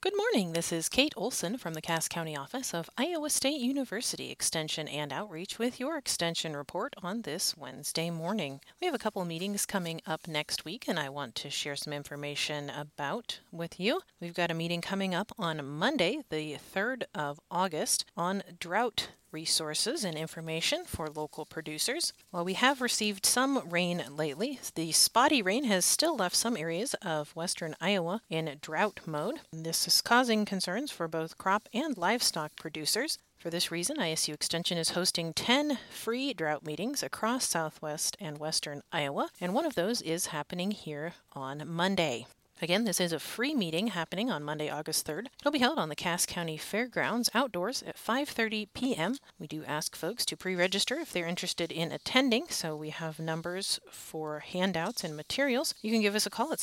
Good morning. This is Kate Olson from the Cass County office of Iowa State University Extension and Outreach with your Extension report on this Wednesday morning. We have a couple meetings coming up next week, and I want to share some information about with you. We've got a meeting coming up on Monday, the 3rd of August, on drought resources and information for local producers. While we have received some rain lately, the spotty rain has still left some areas of western Iowa in drought mode. This is causing concerns for both crop and livestock producers. For this reason, ISU Extension is hosting 10 free drought meetings across southwest and western Iowa, and one of those is happening here on Monday. Again, this is a free meeting happening on Monday, August 3rd. It'll be held on the Cass County Fairgrounds outdoors at 5:30 p.m. We do ask folks to pre-register if they're interested in attending, so we have numbers for handouts and materials. You can give us a call at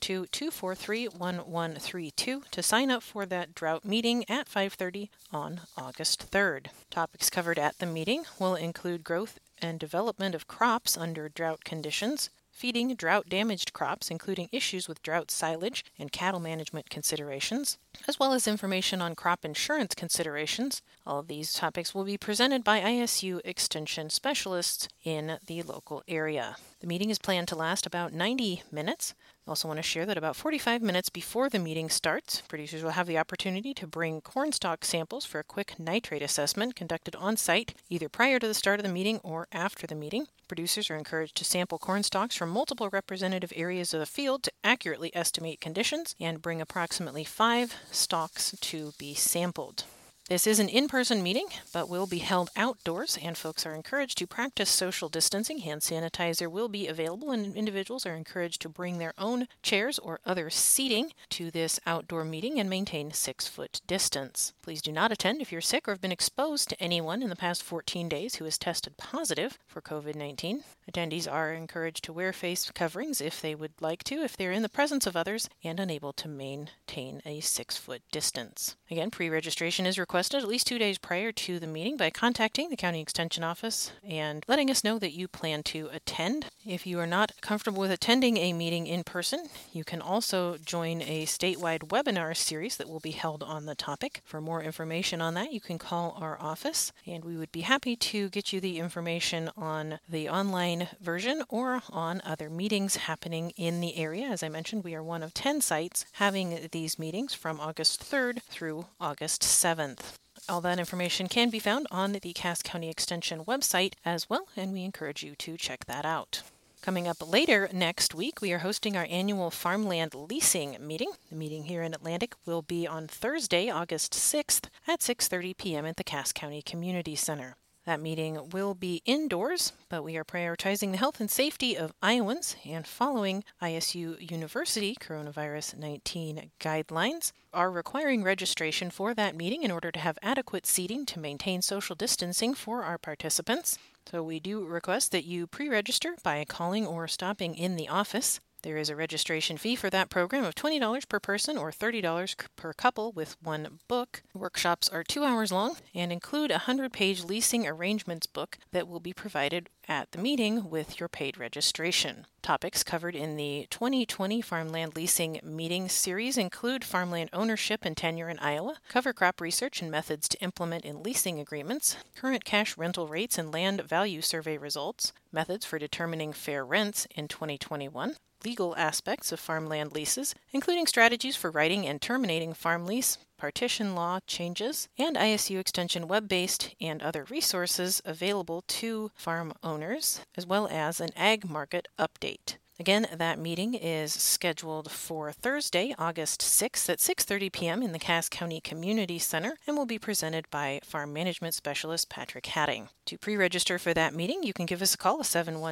712-243-1132 to sign up for that drought meeting at 5:30 on August 3rd. Topics covered at the meeting will include growth and development of crops under drought conditions, feeding drought-damaged crops, including issues with drought silage and cattle management considerations, as well as information on crop insurance considerations. All of these topics will be presented by ISU Extension specialists in the local area. The meeting is planned to last about 90 minutes. I also want to share that about 45 minutes before the meeting starts, producers will have the opportunity to bring cornstalk samples for a quick nitrate assessment conducted on site, either prior to the start of the meeting or after the meeting. Producers are encouraged to sample cornstalks from multiple representative areas of the field to accurately estimate conditions and bring approximately 5 stalks to be sampled. This is an in-person meeting, but will be held outdoors, and folks are encouraged to practice social distancing. Hand sanitizer will be available, and individuals are encouraged to bring their own chairs or other seating to this outdoor meeting and maintain 6-foot distance. Please do not attend if you're sick or have been exposed to anyone in the past 14 days who has tested positive for COVID-19. Attendees are encouraged to wear face coverings if they would like to, if they're in the presence of others and unable to maintain a 6-foot distance. Again, pre-registration is requested at least 2 days prior to the meeting by contacting the County Extension Office and letting us know that you plan to attend. If you are not comfortable with attending a meeting in person, you can also join a statewide webinar series that will be held on the topic. For more information on that, you can call our office, and we would be happy to get you the information on the online version or on other meetings happening in the area. As I mentioned, we are one of 10 sites having these meetings from August 3rd through August 7th. All that information can be found on the Cass County Extension website as well, and we encourage you to check that out. Coming up later next week, we are hosting our annual farmland leasing meeting. The meeting here in Atlantic will be on Thursday, August 6th at 6:30 p.m. at the Cass County Community Center. That meeting will be indoors, but we are prioritizing the health and safety of Iowans and following ISU University coronavirus 19 guidelines are requiring registration for that meeting in order to have adequate seating to maintain social distancing for our participants. So we do request that you pre-register by calling or stopping in the office. There is a registration fee for that program of $20 per person or $30 per couple with one book. Workshops are 2 hours long and include a 100-page leasing arrangements book that will be provided at the meeting with your paid registration. Topics covered in the 2020 Farmland Leasing Meeting Series include farmland ownership and tenure in Iowa, cover crop research and methods to implement in leasing agreements, current cash rental rates and land value survey results, methods for determining fair rents in 2021, legal aspects of farmland leases, including strategies for writing and terminating farm lease, partition law changes, and ISU Extension web-based and other resources available to farm owners, as well as an ag market update. Again, that meeting is scheduled for Thursday, August 6th at 6:30 p.m. in the Cass County Community Center and will be presented by Farm Management Specialist Patrick Hatting. To pre-register for that meeting, you can give us a call at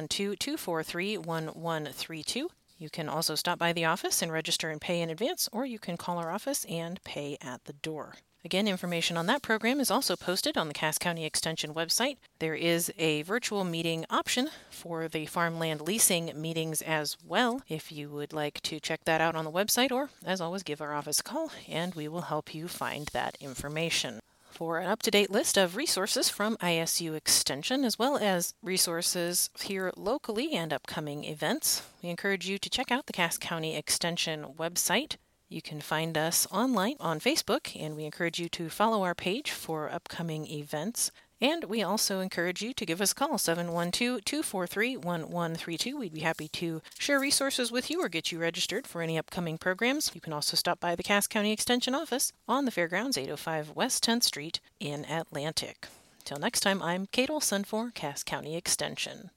712-243-1132. You can also stop by the office and register and pay in advance, or you can call our office and pay at the door. Again, information on that program is also posted on the Cass County Extension website. There is a virtual meeting option for the farmland leasing meetings as well, if you would like to check that out on the website, or, as always, give our office a call, and we will help you find that information. For an up-to-date list of resources from ISU Extension, as well as resources here locally and upcoming events, we encourage you to check out the Cass County Extension website. You can find us online on Facebook, and we encourage you to follow our page for upcoming events. And we also encourage you to give us a call, 712-243-1132. We'd be happy to share resources with you or get you registered for any upcoming programs. You can also stop by the Cass County Extension office on the Fairgrounds, 805 West 10th Street in Atlantic. Till next time, I'm Kate Olson for Cass County Extension.